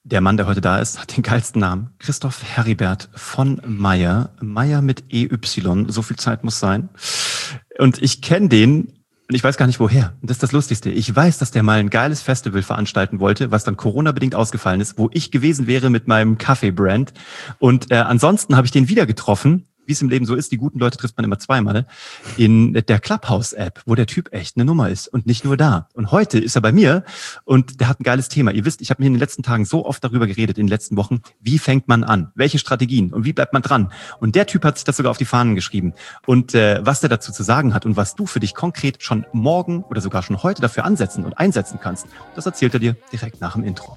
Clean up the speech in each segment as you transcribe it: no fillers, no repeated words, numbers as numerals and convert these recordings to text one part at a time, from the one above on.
Der Mann, der heute da ist, hat den geilsten Namen. Christoph Heribert von Meyer. Meyer mit EY. So viel Zeit muss sein. Und ich kenne den und ich weiß gar nicht woher. Und das ist das Lustigste. Ich weiß, dass der mal ein geiles Festival veranstalten wollte, was dann Corona-bedingt ausgefallen ist, wo ich gewesen wäre mit meinem Kaffee-Brand. Und ansonsten habe ich den wieder getroffen, wie es im Leben so ist, die guten Leute trifft man immer zweimal, in der Clubhouse-App, wo der Typ echt eine Nummer ist und nicht nur da. Und heute ist er bei mir und der hat ein geiles Thema. Ihr wisst, ich habe mir in den letzten Tagen so oft darüber geredet, in den letzten Wochen, wie fängt man an, welche Strategien und wie bleibt man dran. Und der Typ hat sich das sogar auf die Fahnen geschrieben. Und was der dazu zu sagen hat und was du für dich konkret schon morgen oder sogar schon heute dafür ansetzen und einsetzen kannst, das erzählt er dir direkt nach dem Intro.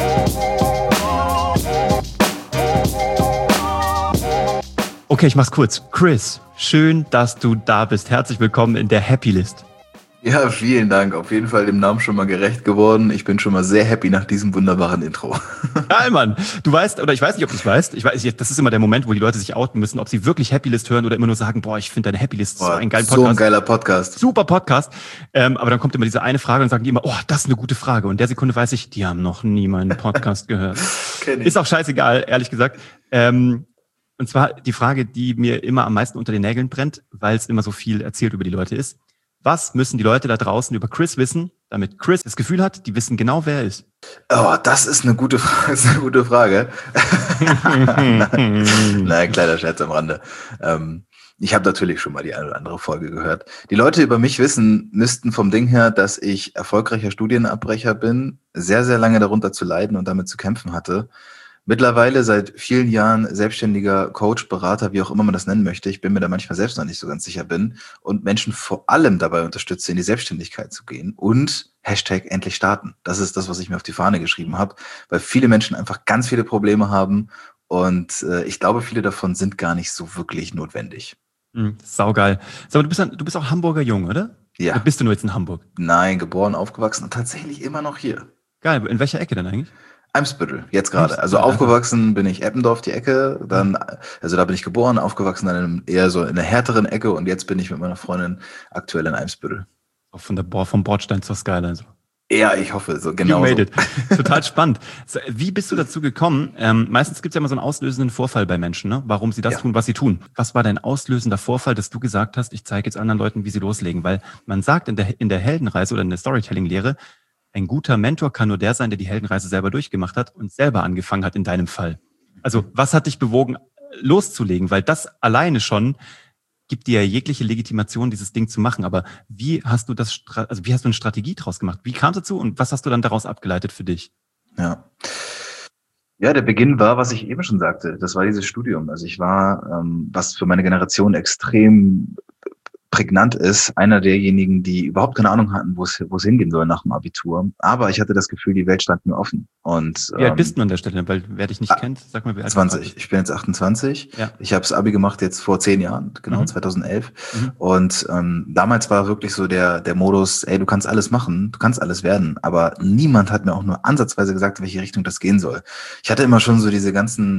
Okay, ich mach's kurz. Chris, schön, dass du da bist. Herzlich willkommen in der Happy List. Ja, vielen Dank. Auf jeden Fall dem Namen schon mal gerecht geworden. Ich bin schon mal sehr happy nach diesem wunderbaren Intro. Geil, Mann. Du weißt, oder ich weiß nicht, ob du es weißt. Das ist immer der Moment, wo die Leute sich outen müssen, ob sie wirklich Happy List hören oder immer nur sagen, boah, ich finde deine Happy List so ein geiler Podcast. So ein geiler Podcast. Super Podcast. Aber dann kommt immer diese eine Frage und sagen die immer, oh, das ist eine gute Frage. Und in der Sekunde weiß ich, die haben noch nie meinen Podcast gehört. Kenn ich. Ist auch scheißegal, ehrlich gesagt. Und zwar die Frage, die mir immer am meisten unter den Nägeln brennt, weil es immer so viel erzählt über die Leute ist. Was müssen die Leute da draußen über Chris wissen, damit Chris das Gefühl hat, die wissen genau, wer er ist? Oh, das ist eine gute Frage. Nein, kleiner Scherz am Rande. Ich habe natürlich schon mal die eine oder andere Folge gehört. Die Leute über mich wissen müssten vom Ding her, dass ich erfolgreicher Studienabbrecher bin, sehr, sehr lange darunter zu leiden und damit zu kämpfen hatte. Mittlerweile seit vielen Jahren selbstständiger Coach, Berater, wie auch immer man das nennen möchte. Ich bin mir da manchmal selbst noch nicht so ganz sicher bin und Menschen vor allem dabei unterstütze, in die Selbstständigkeit zu gehen und Hashtag endlich starten. Das ist das, was ich mir auf die Fahne geschrieben habe, weil viele Menschen einfach ganz viele Probleme haben und ich glaube, viele davon sind gar nicht so wirklich notwendig. Saugeil. Sag mal, du bist auch Hamburger Jung, oder? Ja. Oder bist du nur jetzt in Hamburg? Nein, geboren, aufgewachsen und tatsächlich immer noch hier. Geil. In welcher Ecke denn eigentlich? Eimsbüttel, jetzt gerade. Also aufgewachsen bin ich Eppendorf, die Ecke, dann, also da bin ich geboren, aufgewachsen dann eher so in einer härteren Ecke und jetzt bin ich mit meiner Freundin aktuell in Eimsbüttel. Auch vom Bordstein zur Skyline so. Ja, ich hoffe, so genau. You made it. Total spannend. Wie bist du dazu gekommen? Meistens gibt es ja immer so einen auslösenden Vorfall bei Menschen, ne? Warum sie das tun, was sie tun. Was war dein auslösender Vorfall, dass du gesagt hast, ich zeige jetzt anderen Leuten, wie sie loslegen? Weil man sagt in der Heldenreise oder in der Storytelling-Lehre, ein guter Mentor kann nur der sein, der die Heldenreise selber durchgemacht hat und selber angefangen hat in deinem Fall. Also was hat dich bewogen, loszulegen? Weil das alleine schon gibt dir jegliche Legitimation, dieses Ding zu machen. Aber wie hast du eine Strategie draus gemacht? Wie kam es dazu und was hast du dann daraus abgeleitet für dich? Ja, der Beginn war, was ich eben schon sagte. Das war dieses Studium. Also ich war, was für meine Generation extrem prägnant ist, einer derjenigen, die überhaupt keine Ahnung hatten, wo es hingehen soll nach dem Abitur. Aber ich hatte das Gefühl, die Welt stand mir offen. Und wie alt bist du an der Stelle? Weil wer dich nicht kennt, sag mal, wie alt 20. Ich bin jetzt 28. Ja. Ich habe das Abi gemacht jetzt vor 10 Jahren, genau, 2011. Und damals war wirklich so der Modus, ey, du kannst alles machen, du kannst alles werden. Aber niemand hat mir auch nur ansatzweise gesagt, in welche Richtung das gehen soll. Ich hatte immer schon so die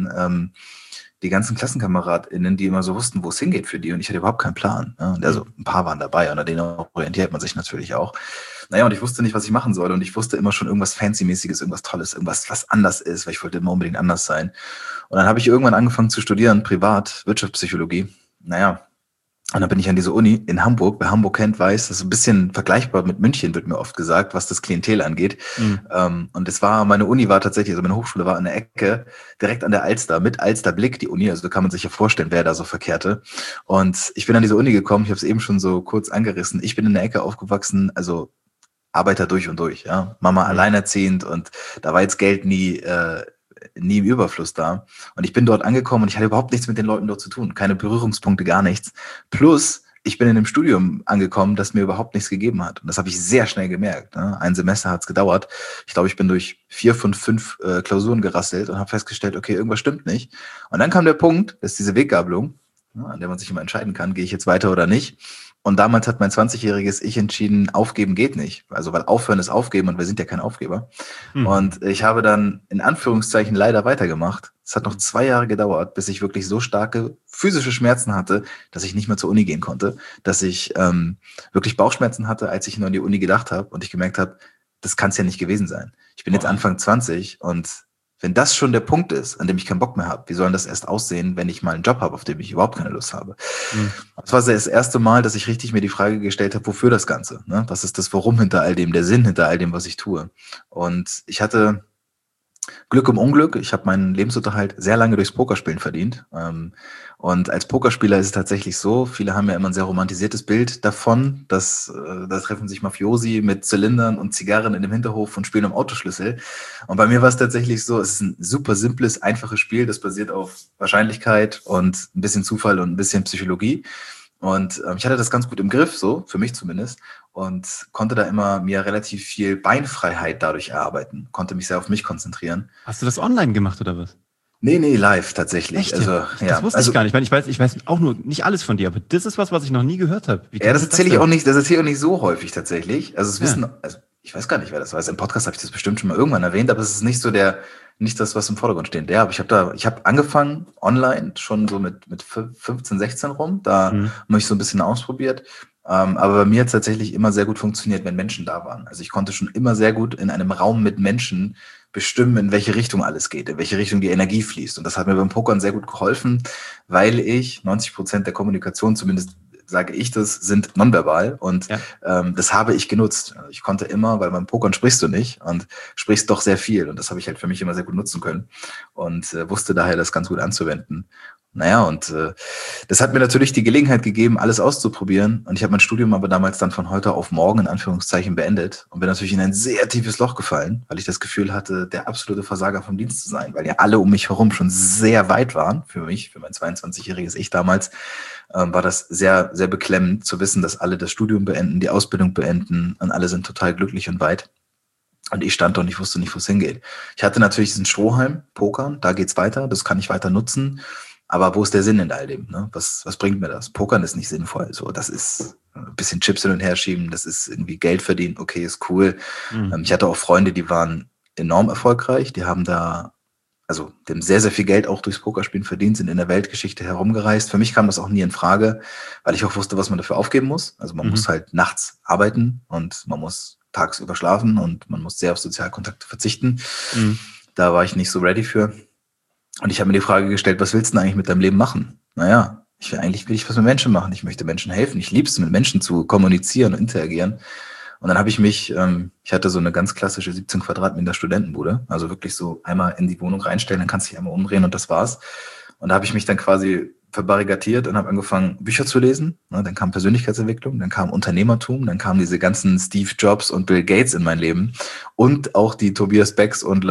ganzen KlassenkameradInnen, die immer so wussten, wo es hingeht für die und ich hatte überhaupt keinen Plan. Ne? Also ein paar waren dabei und an denen orientiert man sich natürlich auch. Naja, und ich wusste nicht, was ich machen soll und ich wusste immer schon irgendwas Fancy-mäßiges, irgendwas Tolles, irgendwas, was anders ist, weil ich wollte immer unbedingt anders sein. Und dann habe ich irgendwann angefangen zu studieren, privat, Wirtschaftspsychologie. Naja, und dann bin ich an diese Uni in Hamburg. Wer Hamburg kennt, weiß, das ist ein bisschen vergleichbar mit München, wird mir oft gesagt, was das Klientel angeht. Und meine Uni war tatsächlich, also meine Hochschule war an der Ecke, direkt an der Alster, mit Alsterblick, die Uni. Also da kann man sich ja vorstellen, wer da so verkehrte. Und ich bin an diese Uni gekommen, ich habe es eben schon so kurz angerissen. Ich bin in der Ecke aufgewachsen, also Arbeiter durch und durch, ja. Mama alleinerziehend und da war jetzt Geld nie im Überfluss da. Und ich bin dort angekommen und ich hatte überhaupt nichts mit den Leuten dort zu tun. Keine Berührungspunkte, gar nichts. Plus, ich bin in einem Studium angekommen, das mir überhaupt nichts gegeben hat. Und das habe ich sehr schnell gemerkt. Ne? Ein Semester hat es gedauert. Ich glaube, ich bin durch 4 von 5 Klausuren gerasselt und habe festgestellt, okay, irgendwas stimmt nicht. Und dann kam der Punkt, das ist diese Weggabelung, an der man sich immer entscheiden kann, gehe ich jetzt weiter oder nicht. Und damals hat mein 20-jähriges Ich entschieden, aufgeben geht nicht. Also weil aufhören ist aufgeben und wir sind ja kein Aufgeber. Und ich habe dann in Anführungszeichen leider weitergemacht. Es hat noch 2 Jahre gedauert, bis ich wirklich so starke physische Schmerzen hatte, dass ich nicht mehr zur Uni gehen konnte. Dass ich wirklich Bauchschmerzen hatte, als ich nur an die Uni gedacht habe und ich gemerkt habe, das kann es ja nicht gewesen sein. Ich bin jetzt Anfang 20 und Wenn das schon der Punkt ist, an dem ich keinen Bock mehr habe, wie soll das erst aussehen, wenn ich mal einen Job habe, auf den ich überhaupt keine Lust habe? Das war das erste Mal, dass ich richtig mir die Frage gestellt habe, wofür das Ganze? Ne? Was ist das Warum hinter all dem, der Sinn hinter all dem, was ich tue? Und ich hatte Glück im Unglück. Ich habe meinen Lebensunterhalt sehr lange durchs Pokerspielen verdient. Und als Pokerspieler ist es tatsächlich so, viele haben ja immer ein sehr romantisiertes Bild davon, dass da treffen sich Mafiosi mit Zylindern und Zigarren in dem Hinterhof und spielen um Autoschlüssel. Und bei mir war es tatsächlich so, es ist ein super simples, einfaches Spiel, das basiert auf Wahrscheinlichkeit und ein bisschen Zufall und ein bisschen Psychologie. Und ich hatte das ganz gut im Griff, so für mich zumindest, und konnte da immer mir relativ viel Beinfreiheit dadurch erarbeiten, konnte mich sehr auf mich konzentrieren. Hast du das online gemacht oder was? Nee, live tatsächlich. Echt? Also, das wusste ich gar nicht. Ich weiß auch nur nicht alles von dir, aber das ist was ich noch nie gehört habe. Das erzähle ich auch nicht so häufig tatsächlich. Also ich weiß gar nicht, wer das weiß. Im Podcast habe ich das bestimmt schon mal irgendwann erwähnt, aber es ist nicht nicht das, was im Vordergrund steht. Ja, aber ich habe angefangen online schon so mit 15, 16 rum. Da habe ich so ein bisschen ausprobiert. Aber bei mir hat es tatsächlich immer sehr gut funktioniert, wenn Menschen da waren. Also ich konnte schon immer sehr gut in einem Raum mit Menschen bestimmen, in welche Richtung alles geht, in welche Richtung die Energie fließt. Und das hat mir beim Pokern sehr gut geholfen, weil 90% der Kommunikation, zumindest sage ich das, sind nonverbal. Und das habe ich genutzt. Ich konnte immer, weil beim Pokern sprichst du nicht und sprichst doch sehr viel. Und das habe ich halt für mich immer sehr gut nutzen können und wusste daher, das ganz gut anzuwenden. Naja, und das hat mir natürlich die Gelegenheit gegeben, alles auszuprobieren. Und ich habe mein Studium aber damals dann von heute auf morgen in Anführungszeichen beendet und bin natürlich in ein sehr tiefes Loch gefallen, weil ich das Gefühl hatte, der absolute Versager vom Dienst zu sein, weil ja alle um mich herum schon sehr weit waren. Für mich, für mein 22-jähriges Ich damals, war das sehr, sehr beklemmend zu wissen, dass alle das Studium beenden, die Ausbildung beenden und alle sind total glücklich und weit. Und ich stand da und ich wusste nicht, wo es hingeht. Ich hatte natürlich diesen Strohhalm, Pokern, da geht's weiter, das kann ich weiter nutzen. Aber wo ist der Sinn in all dem? Ne? Was bringt mir das? Pokern ist nicht sinnvoll. So, das ist ein bisschen Chips hin und her schieben, das ist irgendwie Geld verdienen, okay, ist cool. Ich hatte auch Freunde, die waren enorm erfolgreich, die haben sehr, sehr viel Geld auch durchs Pokerspielen verdient, sind in der Weltgeschichte herumgereist. Für mich kam das auch nie in Frage, weil ich auch wusste, was man dafür aufgeben muss. Also man muss halt nachts arbeiten und man muss tagsüber schlafen und man muss sehr auf Sozialkontakte verzichten. Da war ich nicht so ready für. Und ich habe mir die Frage gestellt, was willst du denn eigentlich mit deinem Leben machen? Naja, eigentlich will ich was mit Menschen machen. Ich möchte Menschen helfen. Ich liebe es, mit Menschen zu kommunizieren und interagieren. Und dann habe ich mich, ich hatte so eine ganz klassische 17 Quadratmeter Studentenbude, also wirklich so einmal in die Wohnung reinstellen, dann kannst du dich einmal umdrehen und das war's. Und da habe ich mich dann quasi verbarrikadiert und habe angefangen, Bücher zu lesen. Dann kam Persönlichkeitsentwicklung, dann kam Unternehmertum, dann kamen diese ganzen Steve Jobs und Bill Gates in mein Leben und auch die Tobias Becks und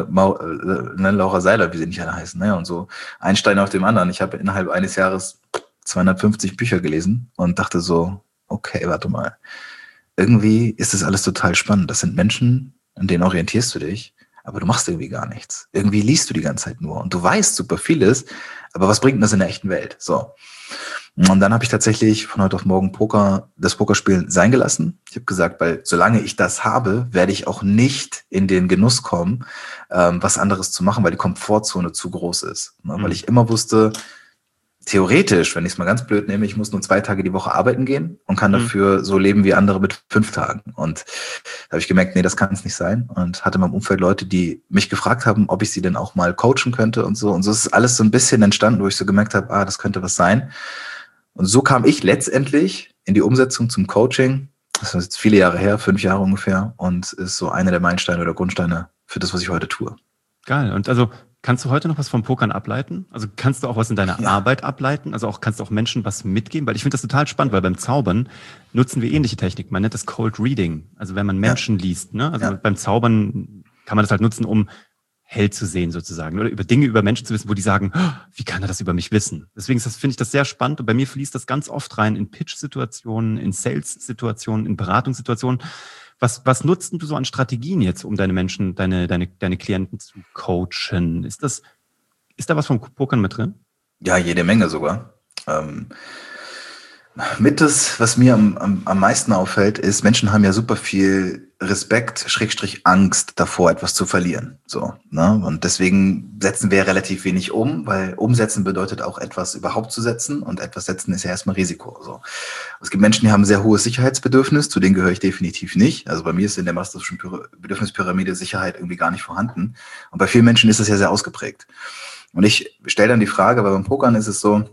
Laura Seiler, wie sie nicht alle heißen. Naja, und so ein Stein auf dem anderen. Ich habe innerhalb eines Jahres 250 Bücher gelesen und dachte so, okay, warte mal. Irgendwie ist das alles total spannend. Das sind Menschen, an denen orientierst du dich, aber du machst irgendwie gar nichts. Irgendwie liest du die ganze Zeit nur und du weißt super vieles, aber was bringt das in der echten Welt? So. Und dann habe ich tatsächlich von heute auf morgen das Pokerspielen sein gelassen. Ich habe gesagt, weil solange ich das habe, werde ich auch nicht in den Genuss kommen, was anderes zu machen, weil die Komfortzone zu groß ist. Weil ich immer wusste, theoretisch, wenn ich es mal ganz blöd nehme, ich muss nur 2 Tage die Woche arbeiten gehen und kann dafür so leben wie andere mit 5 Tagen. Und da habe ich gemerkt, nee, das kann es nicht sein. Und hatte in meinem Umfeld Leute, die mich gefragt haben, ob ich sie denn auch mal coachen könnte und so. Und so ist alles so ein bisschen entstanden, wo ich so gemerkt habe, das könnte was sein. Und so kam ich letztendlich in die Umsetzung zum Coaching. Das ist jetzt viele Jahre her, 5 Jahre ungefähr. Und ist so einer der Meilensteine oder Grundsteine für das, was ich heute tue. Geil. Und also kannst du heute noch was vom Pokern ableiten? Also kannst du auch was in deiner Arbeit ableiten? Also kannst du auch Menschen was mitgeben? Weil ich finde das total spannend, weil beim Zaubern nutzen wir ähnliche Technik. Man nennt das Cold Reading. Also wenn man Menschen liest, ne? Also beim Zaubern kann man das halt nutzen, um hell zu sehen sozusagen oder über Dinge über Menschen zu wissen, wo die sagen, wie kann er das über mich wissen? Deswegen finde ich das sehr spannend und bei mir fließt das ganz oft rein in Pitch-Situationen, in Sales-Situationen, in Beratungssituationen. Was nutzt du so an Strategien jetzt, um deine Menschen, deine Klienten zu coachen? Ist da was vom Pokern mit drin? Ja, jede Menge sogar. Was mir am meisten auffällt, ist, Menschen haben ja super viel Respekt, Angst davor, etwas zu verlieren. So, ne? Und deswegen setzen wir relativ wenig um, weil umsetzen bedeutet auch etwas überhaupt zu setzen und etwas setzen ist ja erstmal Risiko. So. Es gibt Menschen, die haben ein sehr hohes Sicherheitsbedürfnis, zu denen gehöre ich definitiv nicht. Also bei mir ist in der Maslow'schen Bedürfnispyramide Sicherheit irgendwie gar nicht vorhanden. Und bei vielen Menschen ist das ja sehr ausgeprägt. Und ich stelle dann die Frage, weil beim Pokern ist es so,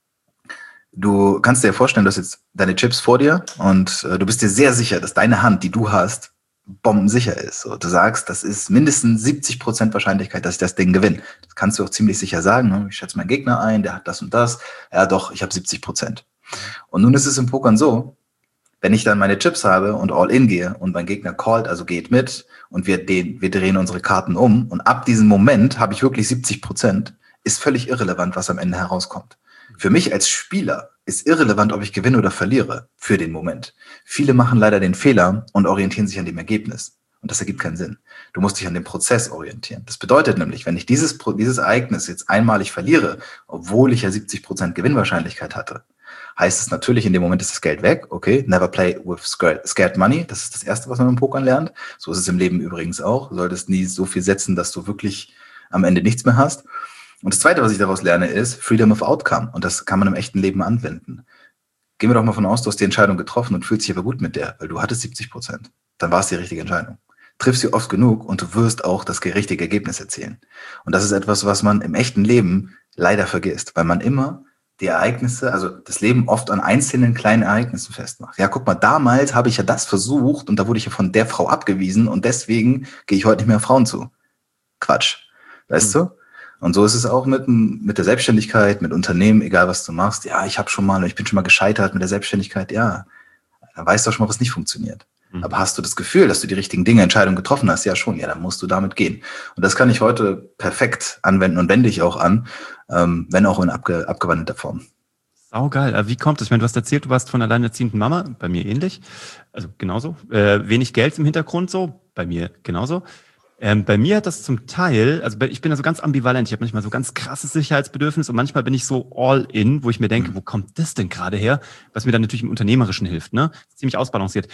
du kannst dir vorstellen, du hast jetzt deine Chips vor dir und du bist dir sehr sicher, dass deine Hand, die du hast, bombensicher ist. So, du sagst, das ist mindestens 70% Wahrscheinlichkeit, dass ich das Ding gewinne. Das kannst du auch ziemlich sicher sagen. Ne? Ich schätze meinen Gegner ein, der hat das und das. Ja doch, ich habe 70%. Und nun ist es im Pokern so, wenn ich dann meine Chips habe und all in gehe und mein Gegner callt, also geht mit und wir drehen unsere Karten um und ab diesem Moment habe ich wirklich 70%, ist völlig irrelevant, was am Ende herauskommt. Für mich als Spieler ist irrelevant, ob ich gewinne oder verliere, für den Moment. Viele machen leider den Fehler und orientieren sich an dem Ergebnis. Und das ergibt keinen Sinn. Du musst dich an dem Prozess orientieren. Das bedeutet nämlich, wenn ich dieses Ereignis jetzt einmalig verliere, obwohl ich ja 70% Gewinnwahrscheinlichkeit hatte, heißt es natürlich, in dem Moment ist das Geld weg. Okay, never play with scared money. Das ist das Erste, was man im Pokern lernt. So ist es im Leben übrigens auch. Du solltest nie so viel setzen, dass du wirklich am Ende nichts mehr hast. Und das Zweite, was ich daraus lerne, ist Freedom of Outcome. Und das kann man im echten Leben anwenden. Gehen wir doch mal von aus, du hast die Entscheidung getroffen und fühlst dich aber gut mit der, weil du hattest 70%. Dann war es die richtige Entscheidung. Triffst sie oft genug und du wirst auch das richtige Ergebnis erzielen. Und das ist etwas, was man im echten Leben leider vergisst, weil man immer die Ereignisse, also das Leben oft an einzelnen kleinen Ereignissen festmacht. Ja, guck mal, damals habe ich ja das versucht und da wurde ich ja von der Frau abgewiesen und deswegen gehe ich heute nicht mehr auf Frauen zu. Quatsch. Weißt du? Und so ist es auch mit der Selbstständigkeit, mit Unternehmen, egal was du machst. Ja, ich bin schon mal gescheitert mit der Selbstständigkeit. Ja, dann weißt du auch schon mal, was nicht funktioniert. Aber hast du das Gefühl, dass du die richtigen Entscheidungen getroffen hast? Ja, schon. Ja, dann musst du damit gehen. Und das kann ich heute perfekt anwenden und wende ich auch an, wenn auch in abgewandelter Form. Saugeil. Aber wie kommt es? Ich meine, du hast erzählt, du warst von alleinerziehenden Mama, bei mir ähnlich. Also genauso. Wenig Geld im Hintergrund so, bei mir genauso. Bei mir hat das zum Teil, also ich bin da so ganz ambivalent, ich habe manchmal so ganz krasses Sicherheitsbedürfnis und manchmal bin ich so all in, wo ich mir denke, wo kommt das denn gerade her? Was mir dann natürlich im Unternehmerischen hilft, ne? Ziemlich ausbalanciert.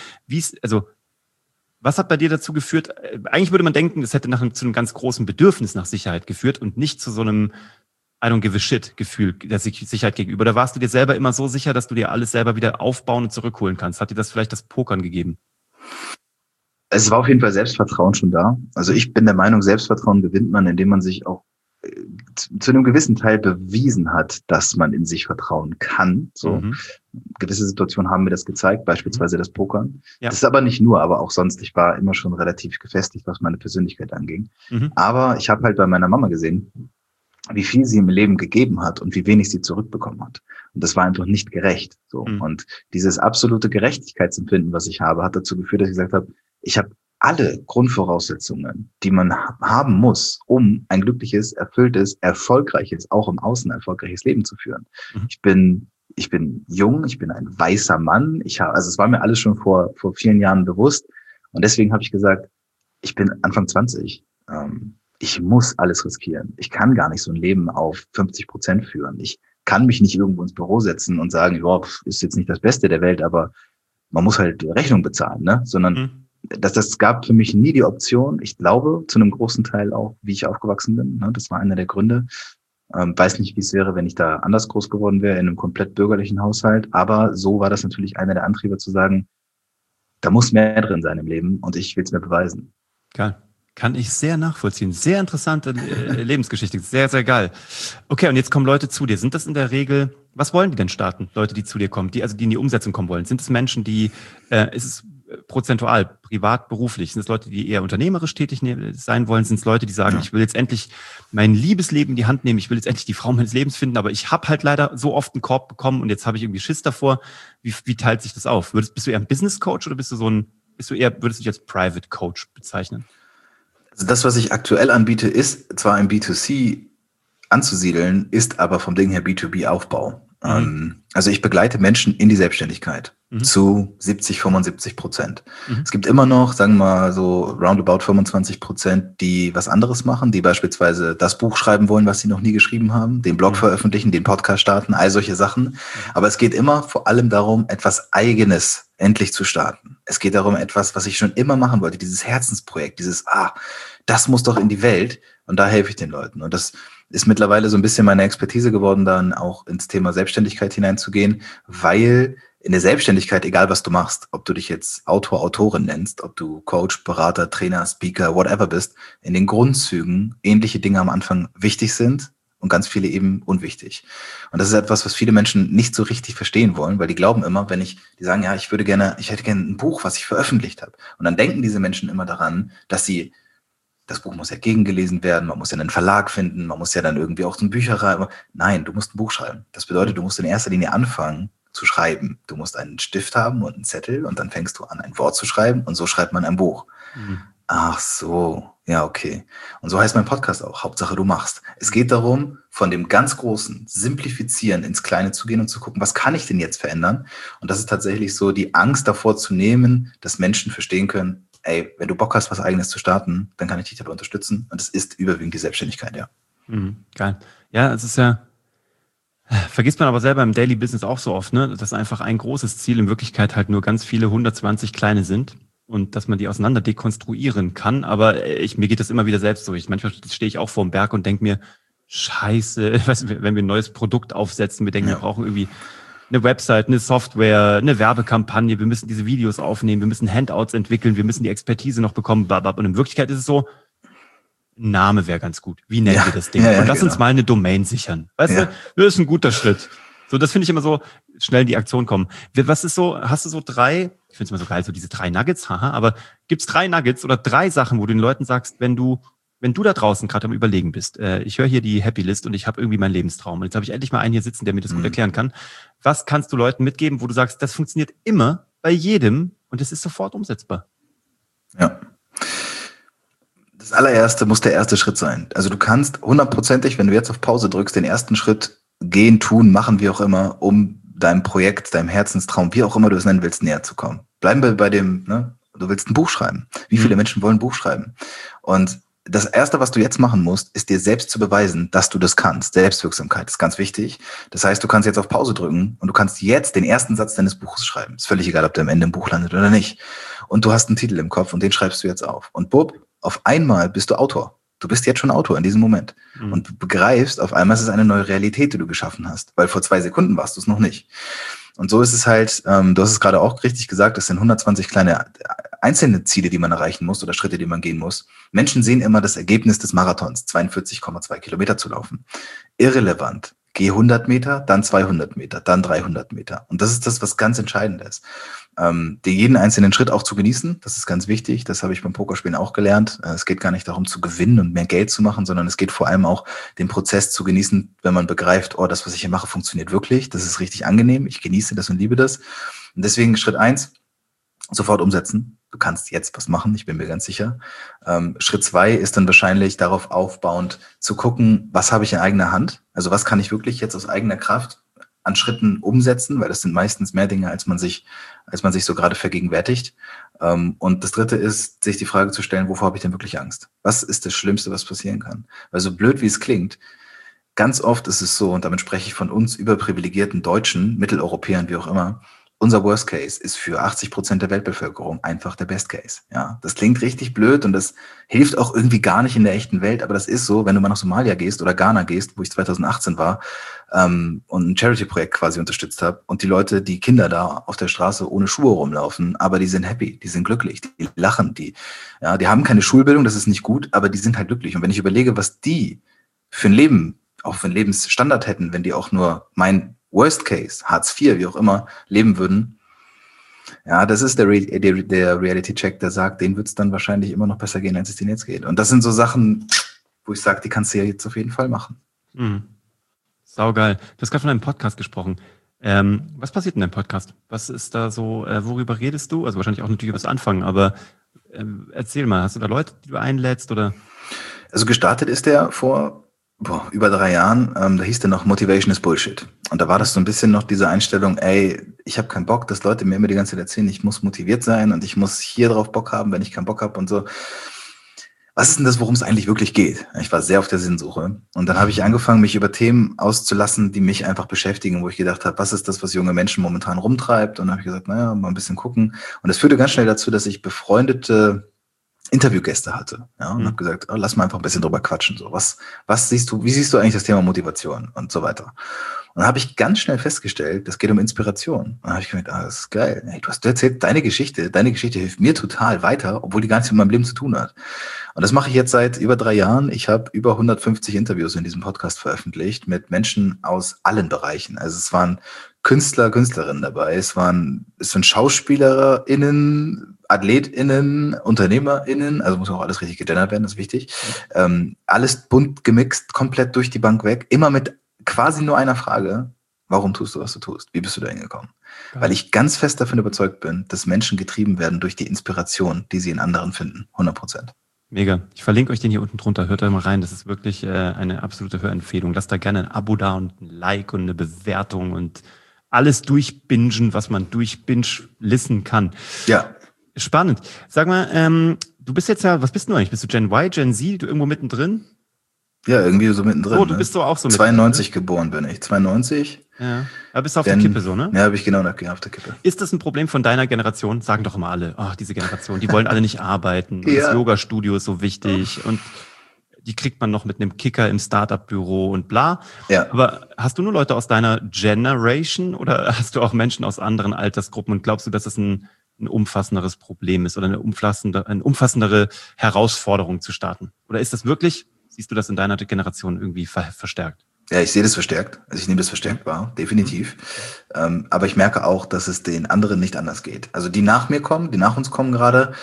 Was hat bei dir dazu geführt? Eigentlich würde man denken, das hätte zu einem ganz großen Bedürfnis nach Sicherheit geführt und nicht zu so einem I don't give a shit Gefühl der Sicherheit gegenüber. Da warst du dir selber immer so sicher, dass du dir alles selber wieder aufbauen und zurückholen kannst. Hat dir das vielleicht das Pokern gegeben? Es war auf jeden Fall Selbstvertrauen schon da. Also ich bin der Meinung, Selbstvertrauen gewinnt man, indem man sich auch zu einem gewissen Teil bewiesen hat, dass man in sich vertrauen kann. So gewisse Situationen haben mir das gezeigt, beispielsweise das Pokern. Ja. Das ist aber nicht nur, aber auch sonst. Ich war immer schon relativ gefestigt, was meine Persönlichkeit anging. Aber ich habe halt bei meiner Mama gesehen, wie viel sie im Leben gegeben hat und wie wenig sie zurückbekommen hat. Und das war einfach nicht gerecht. So. Und dieses absolute Gerechtigkeitsempfinden, was ich habe, hat dazu geführt, dass ich gesagt habe, ich habe alle Grundvoraussetzungen, die man haben muss, um ein glückliches, erfülltes, erfolgreiches, auch im Außen erfolgreiches Leben zu führen. Ich bin jung, ich bin ein weißer Mann. Also es war mir alles schon vor vielen Jahren bewusst. Und deswegen habe ich gesagt, ich bin Anfang 20. Ich muss alles riskieren. Ich kann gar nicht so ein Leben auf 50% führen. Ich kann mich nicht irgendwo ins Büro setzen und sagen, ja, ist jetzt nicht das Beste der Welt, aber man muss halt Rechnung bezahlen, ne? Sondern das gab für mich nie die Option. Ich glaube, zu einem großen Teil auch, wie ich aufgewachsen bin. Ne? Das war einer der Gründe. Weiß nicht, wie es wäre, wenn ich da anders groß geworden wäre, in einem komplett bürgerlichen Haushalt. Aber so war das natürlich einer der Antriebe zu sagen, da muss mehr drin sein im Leben und ich will es mir beweisen. Geil. Kann ich sehr nachvollziehen. Sehr interessante Lebensgeschichte. Sehr, sehr geil. Okay, und jetzt kommen Leute zu dir. Sind das in der Regel, was wollen die denn starten? Leute, die zu dir kommen, die in die Umsetzung kommen wollen. Sind es Menschen, ist es prozentual, privat, beruflich? Sind es Leute, die eher unternehmerisch tätig sein wollen? Sind es Leute, die sagen, ich will jetzt endlich mein Liebesleben in die Hand nehmen, ich will jetzt endlich die Frau meines Lebens finden, aber ich habe halt leider so oft einen Korb bekommen und jetzt habe ich irgendwie Schiss davor. Wie teilt sich das auf? Bist du eher ein Business Coach oder würdest du dich als Private Coach bezeichnen? Also das, was ich aktuell anbiete, ist zwar im B2C anzusiedeln, ist aber vom Ding her B2B-Aufbau. Also ich begleite Menschen in die Selbstständigkeit zu 70-75%. Es gibt immer noch, sagen wir mal so roundabout 25%, die was anderes machen, die beispielsweise das Buch schreiben wollen, was sie noch nie geschrieben haben, den Blog veröffentlichen, den Podcast starten, all solche Sachen. Aber es geht immer vor allem darum, etwas Eigenes endlich zu starten. Es geht darum, etwas, was ich schon immer machen wollte, dieses Herzensprojekt, das muss doch in die Welt, und da helfe ich den Leuten. Und das ist mittlerweile so ein bisschen meine Expertise geworden, dann auch ins Thema Selbstständigkeit hineinzugehen, weil in der Selbstständigkeit, egal was du machst, ob du dich jetzt Autor, Autorin nennst, ob du Coach, Berater, Trainer, Speaker, whatever bist, in den Grundzügen ähnliche Dinge am Anfang wichtig sind und ganz viele eben unwichtig. Und das ist etwas, was viele Menschen nicht so richtig verstehen wollen, weil die glauben immer, die sagen, ja, ich hätte gerne ein Buch, was ich veröffentlicht habe. Und dann denken diese Menschen immer daran, dass das Buch muss ja gegengelesen werden, man muss ja einen Verlag finden, man muss ja dann irgendwie auch so eine Bücherei. Nein, du musst ein Buch schreiben. Das bedeutet, du musst in erster Linie anfangen zu schreiben. Du musst einen Stift haben und einen Zettel und dann fängst du an, ein Wort zu schreiben und so schreibt man ein Buch. Ach so, ja, okay. Und so heißt mein Podcast auch, Hauptsache du machst. Es geht darum, von dem ganz Großen Simplifizieren ins Kleine zu gehen und zu gucken, was kann ich denn jetzt verändern? Und das ist tatsächlich so, die Angst davor zu nehmen, dass Menschen verstehen können, ey, wenn du Bock hast, was Eigenes zu starten, dann kann ich dich dabei unterstützen. Und das ist überwiegend die Selbstständigkeit, ja. Geil. Ja, es ist ja, vergisst man aber selber im Daily Business auch so oft, ne, dass einfach ein großes Ziel in Wirklichkeit halt nur ganz viele 120 kleine sind und dass man die auseinander dekonstruieren kann. Aber mir geht das immer wieder selbst so. Manchmal stehe ich auch vor dem Berg und denke mir, Scheiße, wenn wir ein neues Produkt aufsetzen, wir denken, wir brauchen irgendwie eine Website, eine Software, eine Werbekampagne, wir müssen diese Videos aufnehmen, wir müssen Handouts entwickeln, wir müssen die Expertise noch bekommen, blablabla. Und in Wirklichkeit ist es so, ein Name wäre ganz gut. Wie nennen wir das Ding? Und lass uns mal eine Domain sichern. Weißt du, das ist ein guter Schritt. So, das finde ich immer so, schnell in die Aktion kommen. Was ist so, hast du so ich finde es immer so geil, so diese 3 Nuggets, aber gibt es 3 Nuggets oder 3 Sachen, wo du den Leuten sagst, wenn du da draußen gerade am Überlegen bist, ich höre hier die Happy List und ich habe irgendwie meinen Lebenstraum und jetzt habe ich endlich mal einen hier sitzen, der mir das gut erklären kann. Was kannst du Leuten mitgeben, wo du sagst, das funktioniert immer bei jedem und es ist sofort umsetzbar? Ja. Das allererste muss der erste Schritt sein. Also du kannst 100%, wenn du jetzt auf Pause drückst, den ersten Schritt gehen, tun, machen, wie auch immer, um deinem Projekt, deinem Herzenstraum, wie auch immer du es nennen willst, näher zu kommen. Bleiben wir bei dem, du willst ein Buch schreiben. Wie viele Menschen wollen ein Buch schreiben? Und das Erste, was du jetzt machen musst, ist dir selbst zu beweisen, dass du das kannst. Selbstwirksamkeit ist ganz wichtig. Das heißt, du kannst jetzt auf Pause drücken und du kannst jetzt den ersten Satz deines Buches schreiben. Ist völlig egal, ob der am Ende im Buch landet oder nicht. Und du hast einen Titel im Kopf und den schreibst du jetzt auf. Und bupp, auf einmal bist du Autor. Du bist jetzt schon Autor in diesem Moment. Und du begreifst, auf einmal ist es eine neue Realität, die du geschaffen hast. Weil vor 2 Sekunden warst du es noch nicht. Und so ist es halt, du hast es gerade auch richtig gesagt, es sind 120 kleine einzelne Ziele, die man erreichen muss oder Schritte, die man gehen muss. Menschen sehen immer das Ergebnis des Marathons, 42,2 Kilometer zu laufen. Irrelevant. Geh 100 Meter, dann 200 Meter, dann 300 Meter. Und das ist das, was ganz entscheidend ist. Dir jeden einzelnen Schritt auch zu genießen, das ist ganz wichtig. Das habe ich beim Pokerspielen auch gelernt. Es geht gar nicht darum zu gewinnen und mehr Geld zu machen, sondern es geht vor allem auch, den Prozess zu genießen, wenn man begreift, oh, das, was ich hier mache, funktioniert wirklich. Das ist richtig angenehm. Ich genieße das und liebe das. Und deswegen Schritt 1, sofort umsetzen. Du kannst jetzt was machen, ich bin mir ganz sicher. Schritt 2 ist dann wahrscheinlich darauf aufbauend zu gucken, was habe ich in eigener Hand? Also was kann ich wirklich jetzt aus eigener Kraft an Schritten umsetzen? Weil das sind meistens mehr Dinge, als man sich so gerade vergegenwärtigt. Und das Dritte ist, sich die Frage zu stellen, wovor habe ich denn wirklich Angst? Was ist das Schlimmste, was passieren kann? Weil so blöd, wie es klingt, ganz oft ist es so, und damit spreche ich von uns überprivilegierten Deutschen, Mitteleuropäern, wie auch immer, unser Worst Case ist für 80% der Weltbevölkerung einfach der Best Case. Ja, das klingt richtig blöd und das hilft auch irgendwie gar nicht in der echten Welt, aber das ist so, wenn du mal nach Somalia gehst oder Ghana gehst, wo ich 2018 war und ein Charity-Projekt quasi unterstützt habe und die Leute, die Kinder da auf der Straße ohne Schuhe rumlaufen, aber die sind happy, die sind glücklich, die lachen, die haben keine Schulbildung, das ist nicht gut, aber die sind halt glücklich. Und wenn ich überlege, was die für ein Leben, auch für einen Lebensstandard hätten, wenn die auch nur mein Worst Case, Hartz IV, wie auch immer, leben würden, ja, das ist der Reality-Check, der sagt, denen wird es dann wahrscheinlich immer noch besser gehen, als es denen jetzt geht. Und das sind so Sachen, wo ich sage, die kannst du ja jetzt auf jeden Fall machen. Saugeil. Du hast gerade von einem Podcast gesprochen. Was passiert in deinem Podcast? Was ist da so, worüber redest du? Also wahrscheinlich auch natürlich über das Anfangen, aber erzähl mal, hast du da Leute, die du einlädst oder? Also gestartet ist der vor über 3 Jahren, da hieß der noch Motivation is Bullshit. Und da war das so ein bisschen noch diese Einstellung, ey, ich habe keinen Bock, dass Leute mir immer die ganze Zeit erzählen, ich muss motiviert sein und ich muss hier drauf Bock haben, wenn ich keinen Bock habe und so. Was ist denn das, worum es eigentlich wirklich geht? Ich war sehr auf der Sinnsuche. Und dann habe ich angefangen, mich über Themen auszulassen, die mich einfach beschäftigen, wo ich gedacht habe, was ist das, was junge Menschen momentan rumtreibt? Und dann habe ich gesagt, naja, mal ein bisschen gucken. Und das führte ganz schnell dazu, dass ich befreundete Interviewgäste hatte, ja, und habe gesagt, oh, lass mal einfach ein bisschen drüber quatschen, so, was siehst du, wie siehst du eigentlich das Thema Motivation und so weiter. Und dann habe ich ganz schnell festgestellt, das geht um Inspiration. Und dann habe ich gedacht, das ist geil. Hey, du hast erzählt deine Geschichte hilft mir total weiter, obwohl die gar nichts mit meinem Leben zu tun hat. Und das mache ich jetzt seit über 3 Jahren. Ich habe über 150 Interviews in diesem Podcast veröffentlicht mit Menschen aus allen Bereichen. Also es waren Künstler, Künstlerinnen dabei, es sind SchauspielerInnen, AthletInnen, UnternehmerInnen, also muss auch alles richtig gegendert werden, das ist wichtig. Alles bunt gemixt, komplett durch die Bank weg, immer mit quasi nur einer Frage: Warum tust du, was du tust? Wie bist du da hingekommen? Weil ich ganz fest davon überzeugt bin, dass Menschen getrieben werden durch die Inspiration, die sie in anderen finden. 100%. Mega. Ich verlinke euch den hier unten drunter. Hört da mal rein. Das ist wirklich eine absolute Hörempfehlung. Lasst da gerne ein Abo da und ein Like und eine Bewertung und alles durchbingen, was man durchbinge-listen kann. Ja. Spannend. Sag mal, du bist jetzt ja, was bist du eigentlich? Bist du Gen Y, Gen Z? Du irgendwo mittendrin? Ja, irgendwie so mittendrin. Oh, du bist so auch so mittendrin. 92 geboren bin ich. 92. Ja. Aber bist du auf der Kippe so, ne? Ja, habe ich genau auf der Kippe. Ist das ein Problem von deiner Generation? Sagen doch immer alle, ach, diese Generation, die wollen alle nicht arbeiten. Ja. Das Yoga-Studio ist so wichtig und die kriegt man noch mit einem Kicker im Startup-Büro und bla. Ja. Aber hast du nur Leute aus deiner Generation oder hast du auch Menschen aus anderen Altersgruppen und glaubst du, dass es ein umfassenderes Problem ist oder eine umfassendere Herausforderung zu starten? Oder ist das wirklich, siehst du das in deiner Generation irgendwie verstärkt? Ja, ich sehe das verstärkt. Also ich nehme das verstärkt wahr, definitiv. Aber ich merke auch, dass es den anderen nicht anders geht. Also die nach mir kommen, die nach uns kommen gerade,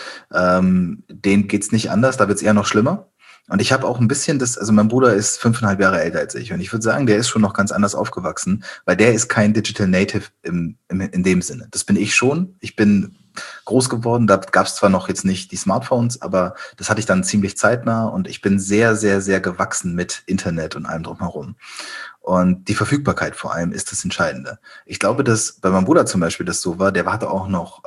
denen geht's nicht anders, da wird's eher noch schlimmer. Und ich habe auch ein bisschen also mein Bruder ist 5,5 Jahre älter als ich. Und ich würde sagen, der ist schon noch ganz anders aufgewachsen, weil der ist kein Digital Native in dem Sinne. Das bin ich schon. Ich bin groß geworden. Da gab es zwar noch jetzt nicht die Smartphones, aber das hatte ich dann ziemlich zeitnah und ich bin sehr, sehr, sehr gewachsen mit Internet und allem drumherum. Und die Verfügbarkeit vor allem ist das Entscheidende. Ich glaube, dass bei meinem Bruder zum Beispiel das so war, der hatte auch noch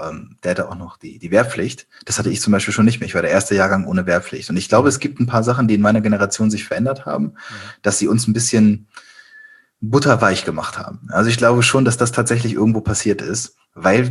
die Wehrpflicht. Das hatte ich zum Beispiel schon nicht mehr. Ich war der erste Jahrgang ohne Wehrpflicht. Und ich glaube, es gibt ein paar Sachen, die in meiner Generation sich verändert haben, dass sie uns ein bisschen butterweich gemacht haben. Also ich glaube schon, dass das tatsächlich irgendwo passiert ist, weil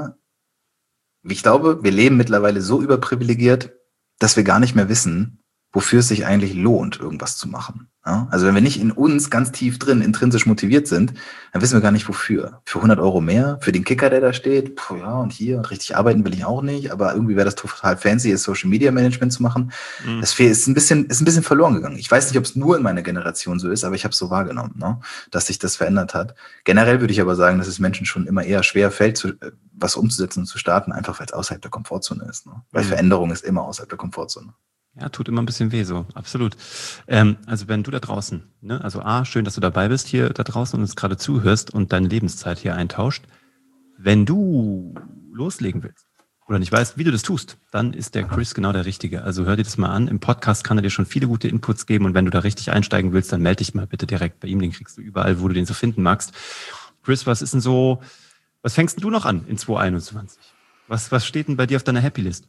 ich glaube, wir leben mittlerweile so überprivilegiert, dass wir gar nicht mehr wissen, wofür es sich eigentlich lohnt, irgendwas zu machen. Ja? Also wenn wir nicht in uns ganz tief drin intrinsisch motiviert sind, dann wissen wir gar nicht wofür. Für 100 € mehr, für den Kicker, der da steht, und hier, und richtig arbeiten will ich auch nicht, aber irgendwie wäre das total fancy, ist Social Media Management zu machen. Das ist ein bisschen verloren gegangen. Ich weiß nicht, ob es nur in meiner Generation so ist, aber ich habe es so wahrgenommen, ne? Dass sich das verändert hat. Generell würde ich aber sagen, dass es Menschen schon immer eher schwer fällt, was umzusetzen und zu starten, einfach weil es außerhalb der Komfortzone ist. Ne? Weil Veränderung ist immer außerhalb der Komfortzone. Ja, tut immer ein bisschen weh, so, absolut. Also wenn du da draußen, ne, also schön, dass du dabei bist hier da draußen und uns gerade zuhörst und deine Lebenszeit hier eintauscht. Wenn du loslegen willst oder nicht weißt, wie du das tust, dann ist der Chris genau der Richtige. Also hör dir das mal an. Im Podcast kann er dir schon viele gute Inputs geben und wenn du da richtig einsteigen willst, dann melde dich mal bitte direkt bei ihm. Den kriegst du überall, wo du den so finden magst. Chris, was fängst denn du noch an in 2021? Was steht denn bei dir auf deiner Happy List?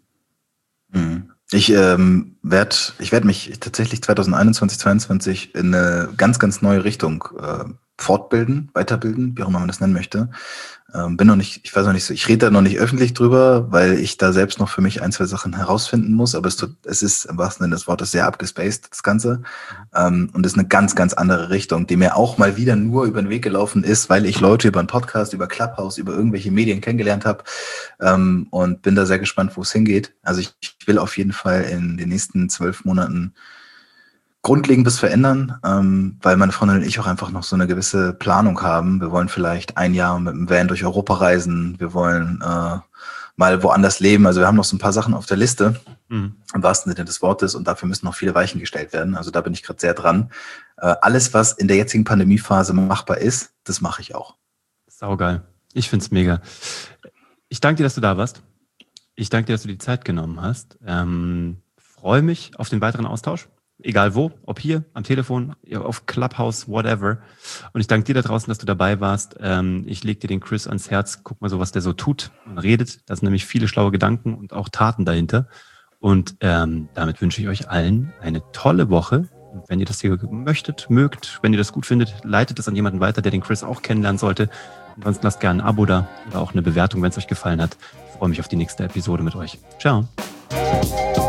Ich werde mich tatsächlich 2021, 2022 in eine ganz, ganz neue Richtung fortbilden, weiterbilden, wie auch immer man das nennen möchte. Ich weiß noch nicht so, ich rede da noch nicht öffentlich drüber, weil ich da selbst noch für mich 1, 2 Sachen herausfinden muss, aber es ist im wahrsten Sinne des Wortes sehr abgespaced, das Ganze. Und ist eine ganz, ganz andere Richtung, die mir auch mal wieder nur über den Weg gelaufen ist, weil ich Leute über einen Podcast, über Clubhouse, über irgendwelche Medien kennengelernt habe und bin da sehr gespannt, wo es hingeht. Also ich will auf jeden Fall in den nächsten 12 Monaten Grundlegendes verändern, weil meine Freundin und ich auch einfach noch so eine gewisse Planung haben. Wir wollen vielleicht 1 Jahr mit dem Van durch Europa reisen. Wir wollen mal woanders leben. Also wir haben noch so ein paar Sachen auf der Liste, im wahrsten Sinne des Wortes. Und dafür müssen noch viele Weichen gestellt werden. Also da bin ich gerade sehr dran. Alles, was in der jetzigen Pandemiephase machbar ist, das mache ich auch. Saugeil. Ich find's mega. Ich danke dir, dass du da warst. Ich danke dir, dass du die Zeit genommen hast. Freue mich auf den weiteren Austausch. egal wo, ob hier, am Telefon, auf Clubhouse, whatever. Und ich danke dir da draußen, dass du dabei warst. Ich lege dir den Chris ans Herz. Guck mal so, was der so tut und redet. Da sind nämlich viele schlaue Gedanken und auch Taten dahinter. Und damit wünsche ich euch allen eine tolle Woche. Und wenn ihr das hier mögt, wenn ihr das gut findet, leitet es an jemanden weiter, der den Chris auch kennenlernen sollte. Ansonsten lasst gerne ein Abo da oder auch eine Bewertung, wenn es euch gefallen hat. Ich freue mich auf die nächste Episode mit euch. Ciao.